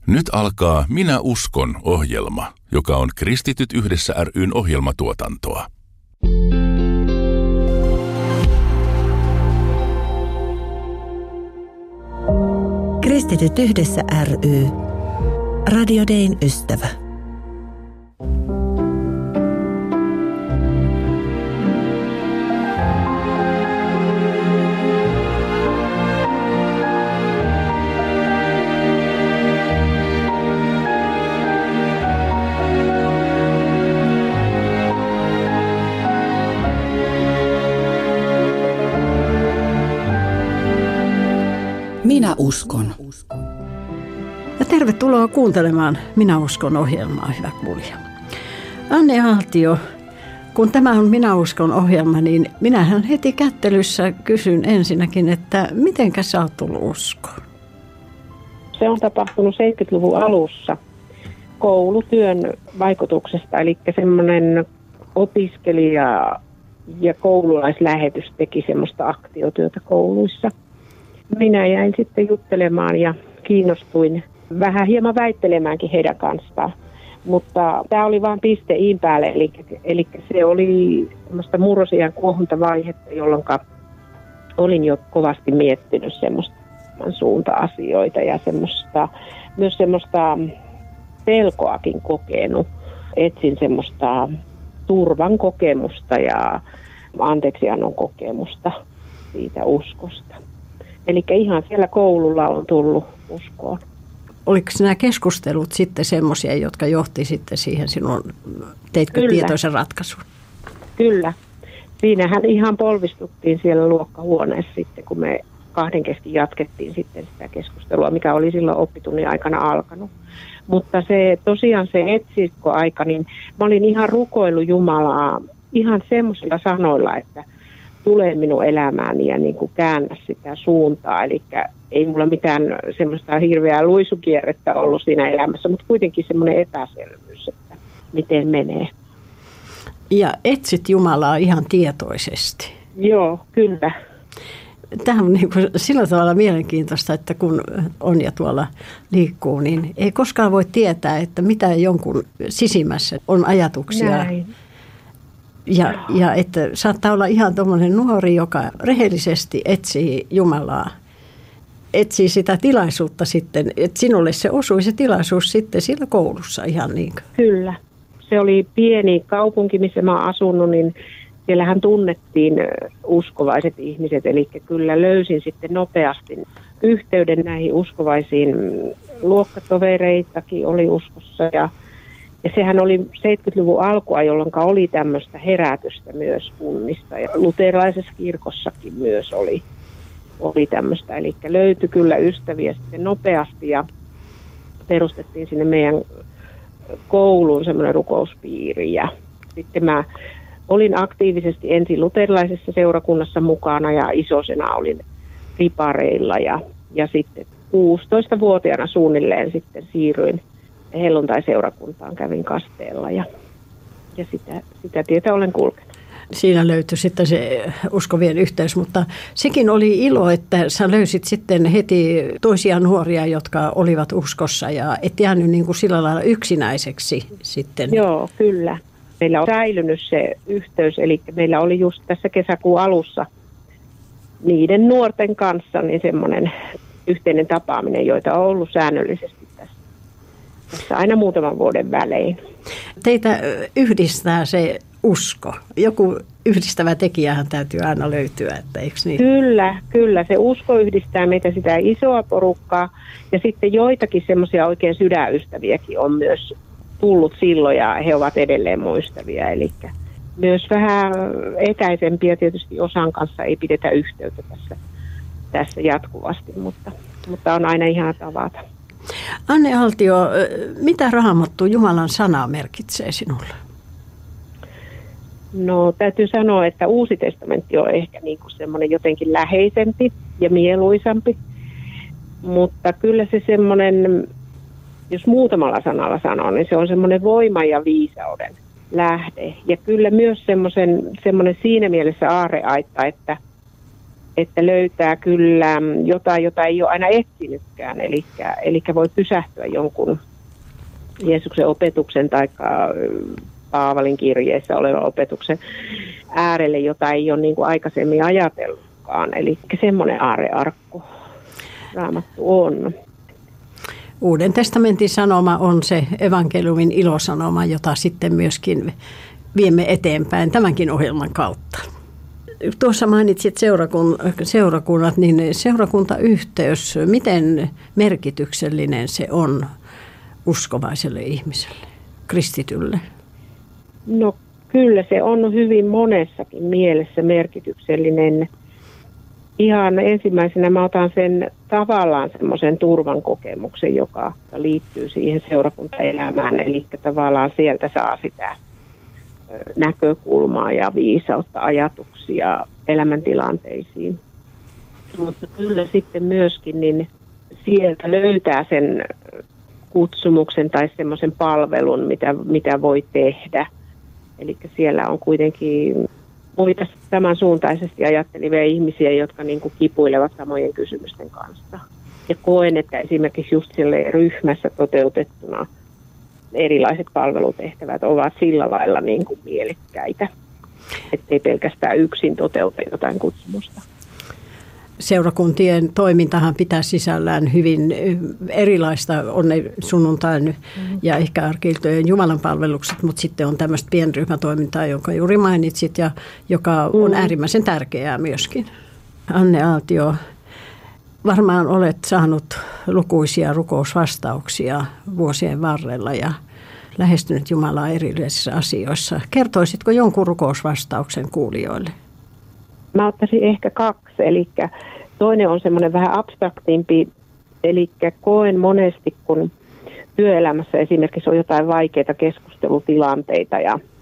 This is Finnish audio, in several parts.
Nyt alkaa Minä uskon -ohjelma, joka on Kristityt yhdessä ry:n ohjelmatuotantoa. Kristityt yhdessä ry. Radio Dayn ystävä. Minä uskon. Ja tervetuloa kuuntelemaan Minä uskon -ohjelmaa, hyvä kuulija. Anne Aaltio, kun tämä on Minä uskon -ohjelma, niin minähän heti kättelyssä kysyn ensinnäkin, että mitenkä sä oot tullut uskoon? Se on tapahtunut 70-luvun alussa koulutyön vaikutuksesta, eli semmoinen opiskelija- ja koululaislähetys teki semmoista aktiotyötä kouluissa. Minä jäin sitten juttelemaan ja kiinnostuin vähän hieman väittelemäänkin heidän kanssaan. Mutta tämä oli vain piste iin päälle, eli se oli semmoista murrosiän kuohuntavaihetta, jolloin olin jo kovasti miettinyt semmoista suunta-asioita ja myös semmoista pelkoakin kokenut. Etsin semmoista turvan kokemusta ja anteeksiannon kokemusta siitä uskosta. Eli ihan siellä koululla on tullut uskoon. Oliko nämä keskustelut sitten semmoisia, jotka johti sitten siihen teitkö Kyllä. tietoisen ratkaisun? Kyllä. Siinähän ihan polvistuttiin siellä luokkahuoneessa sitten, kun me kahden kesken jatkettiin sitten sitä keskustelua, mikä oli silloin oppitunnin aikana alkanut. Mutta tosiaan se etsikkoaika, niin mä olin ihan rukoillut Jumalaa ihan semmoisilla sanoilla, että tulee minun elämääni ja niin kuin käännä sitä suuntaa. Eli ei mulla mitään semmoista hirveää luisukierrettä ollut siinä elämässä, mutta kuitenkin semmoinen epäselvyys, että miten menee. Ja etsit Jumalaa ihan tietoisesti. Joo, kyllä. Tämä on niin kuin sillä tavalla mielenkiintoista, että kun on ja tuolla liikkuu, niin ei koskaan voi tietää, että mitä jonkun sisimmässä on ajatuksia. Näin. Ja että saattaa olla ihan tuommoinen nuori, joka rehellisesti etsii Jumalaa, etsii sitä tilaisuutta sitten, että sinulle se osui se tilaisuus sitten siellä koulussa ihan niin kuin. Kyllä. Se oli pieni kaupunki, missä mä oon asunut, niin siellähän tunnettiin uskovaiset ihmiset, eli kyllä löysin sitten nopeasti yhteyden näihin uskovaisiin. Luokkatovereitakin oli uskossa ja sehän oli 70-luvun alkua, jolloin oli tämmöistä herätystä myös kunnissa ja luterilaisessa kirkossakin myös oli tämmöistä. Eli löytyi kyllä ystäviä sitten nopeasti ja perustettiin sinne meidän kouluun semmoinen rukouspiiri. Ja sitten mä olin aktiivisesti ensin luterilaisessa seurakunnassa mukana ja isosena olin ripareilla ja sitten 16-vuotiaana suunnilleen sitten siirryin helluntai-seurakuntaan, kävin kasteella ja sitä tietä olen kulkenut. Siinä löytyi sitten se uskovien yhteys, mutta sekin oli ilo, että sä löysit sitten heti toisia nuoria, jotka olivat uskossa ja et jäänyt niin kuin sillä lailla yksinäiseksi sitten. Joo, kyllä. Meillä on säilynyt se yhteys, eli meillä oli just tässä kesäkuun alussa niiden nuorten kanssa niin semmoinen yhteinen tapaaminen, joita on ollut säännöllisesti tässä aina muutaman vuoden välein. Teitä yhdistää se usko. Joku yhdistävä tekijähän täytyy aina löytyä, että eikö niin? Kyllä. Se usko yhdistää meitä sitä isoa porukkaa ja sitten joitakin semmoisia oikein sydänystäviäkin on myös tullut silloin ja he ovat edelleen mun ystäviä. Eli myös vähän etäisempiä tietysti osan kanssa ei pidetä yhteyttä tässä jatkuvasti, mutta on aina ihana tavata. Anne Aaltio, mitä Raamattu, Jumalan sana, merkitsee sinulle? No täytyy sanoa, että Uusi testamentti on ehkä niin kuin semmoinen jotenkin läheisempi ja mieluisampi, mutta kyllä se semmoinen, jos muutamalla sanalla sanoo, niin se on semmoinen voima ja viisauden lähde. Ja kyllä myös semmoinen siinä mielessä aarreaitta, että että löytää kyllä jotain, jota ei ole aina etsinytkään. Eli voi pysähtyä jonkun Jeesuksen opetuksen tai Paavalin kirjeessä olevan opetuksen äärelle, jota ei ole niin kuin aikaisemmin ajatellutkaan. Eli semmoinen aarrearkku Raamattu on. Uuden testamentin sanoma on se evankeliumin ilosanoma, jota sitten myöskin viemme eteenpäin tämänkin ohjelman kautta. Tuossa mainitsit seurakunnat, niin seurakuntayhteys, miten merkityksellinen se on uskovaiselle ihmiselle, kristitylle? No kyllä se on hyvin monessakin mielessä merkityksellinen. Ihan ensimmäisenä mä otan sen tavallaan semmoisen turvan kokemuksen, joka liittyy siihen seurakuntaelämään. Eli tavallaan sieltä saa sitä näkökulmaa ja viisautta, ajatuksia elämäntilanteisiin. Mutta kyllä sitten myöskin niin sieltä löytää sen kutsumuksen tai semmoisen palvelun, mitä voi tehdä. Eli siellä on kuitenkin muita samansuuntaisesti ajattelivia ihmisiä, jotka niin kuin kipuilevat samojen kysymysten kanssa. Ja koen, että esimerkiksi just sille ryhmässä toteutettuna erilaiset palvelutehtävät ovat sillä lailla niin kuin mielekkäitä, ettei pelkästään yksin toteuta jotain kutsumusta. Seurakuntien toimintahan pitää sisällään hyvin erilaista, on ne sunnuntain ja ehkä arki-iltojen jumalanpalvelukset, mutta sitten on tämmöistä pienryhmätoimintaa, jonka juuri mainitsit ja joka on äärimmäisen tärkeää myöskin. Anne Aaltio, varmaan olet saanut lukuisia rukousvastauksia vuosien varrella ja lähestynyt Jumalaa erilaisissa asioissa. Kertoisitko jonkun rukousvastauksen kuulijoille? Mä ottaisin ehkä 2, eli toinen on semmoinen vähän abstraktimpi, eli koen monesti, kun työelämässä esimerkiksi on jotain vaikeita keskustelutilanteita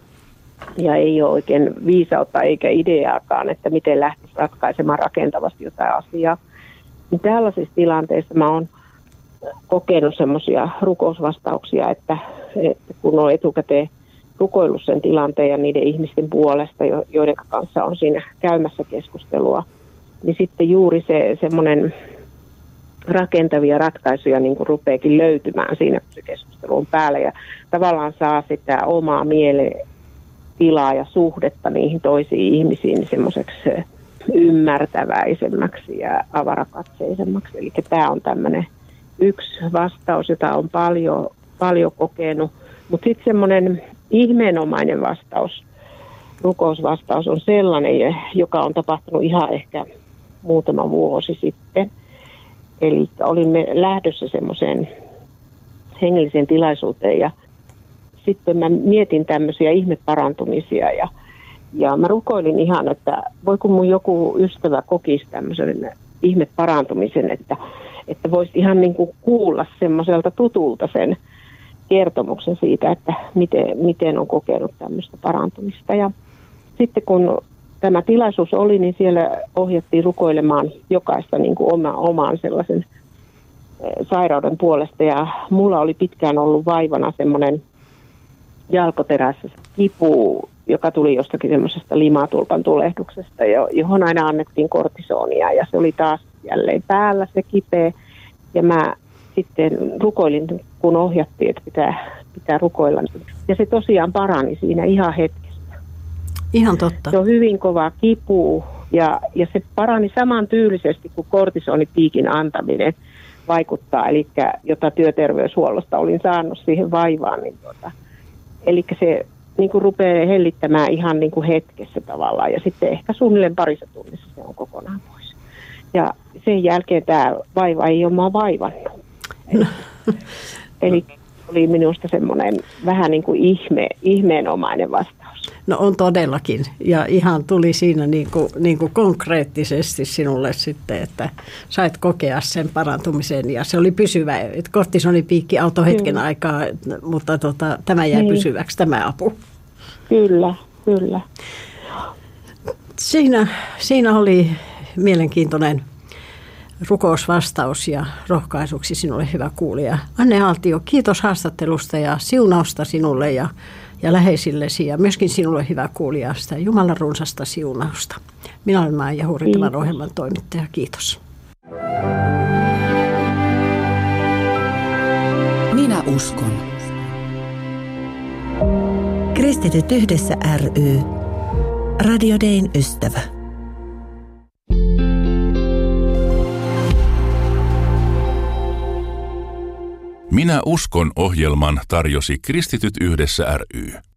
ja ei ole oikein viisautta eikä ideaakaan, että miten lähtisi ratkaisemaan rakentavasti jotain asiaa. Niin tällaisissa tilanteissa mä oon kokenut semmoisia rukousvastauksia, että kun on etukäteen rukoillut sen tilanteen ja niiden ihmisten puolesta, joiden kanssa on siinä käymässä keskustelua, niin sitten juuri se semmoinen rakentavia ratkaisuja niin kuin rupeekin löytymään siinä, kun se keskustelu on päällä ja tavallaan saa sitä omaa mieletilaa ja suhdetta niihin toisiin ihmisiin niin semmoiseksi ymmärtäväisemmäksi ja avarakatseisemmaksi. Eli tämä on tämmöinen yksi vastaus, jota on paljon kokenut, mutta sitten semmoinen ihmeenomainen vastaus, rukousvastaus on sellainen, joka on tapahtunut ihan ehkä muutama vuosi sitten. Eli olimme lähdössä semmoiseen hengelliseen tilaisuuteen ja sitten mä mietin tämmöisiä ihmeparantumisia ja mä rukoilin ihan, että voiko mun joku ystävä kokisi tämmöisen ihmeparantumisen, että voisi ihan niin kuin kuulla semmoiselta tutulta sen kertomuksen siitä, että miten on kokenut tämmöistä parantumista. Ja sitten kun tämä tilaisuus oli, niin siellä ohjattiin rukoilemaan jokaista niin kuin omaan sellaisen sairauden puolesta. Ja mulla oli pitkään ollut vaivana semmoinen jalkoterässä kipu, joka tuli jostakin semmoisesta limatulpan tulehduksesta, johon aina annettiin kortisonia. Ja se oli taas jälleen päällä se kipeä. Ja mä sitten rukoilin, kun ohjattiin, että pitää rukoilla. Ja se tosiaan parani siinä ihan hetkessä. Ihan totta. Se on hyvin kova kipu ja se parani samantyylisesti kuin kortisonipiikin antaminen vaikuttaa, eli jota työterveyshuollosta olin saanut siihen vaivaan. Niin eli se niin kuin rupeaa hellittämään ihan niin kuin hetkessä tavallaan ja sitten ehkä suunnilleen parissa tunnissa se on kokonaan pois. Ja sen jälkeen tämä vaiva ei ole mua vaivannut. Eli oli minusta semmoinen vähän niin kuin ihmeenomainen vastaus. No on todellakin. Ja ihan tuli siinä niin kuin konkreettisesti sinulle sitten, että sait kokea sen parantumisen. Ja se oli pysyvä. Kortisonipiikki auttoi hetken aikaa, mutta tämä jäi pysyväksi, tämä apu. Kyllä. Siinä oli mielenkiintoinen rukousvastaus ja rohkaisuksi sinulle, hyvä kuulija. Anne Aaltio, kiitos haastattelusta ja siunausta sinulle ja ja läheisillesi ja myöskin sinulle, hyvä kuulija, sitä Jumalan runsasta siunausta. Minä olen Maija Hurri, tämän ohjelman toimittaja. Kiitos. Minä uskon. Kristityt yhdessä ry. Radio Dayn ystävä. Minä uskon -ohjelman tarjosi Kristityt yhdessä ry.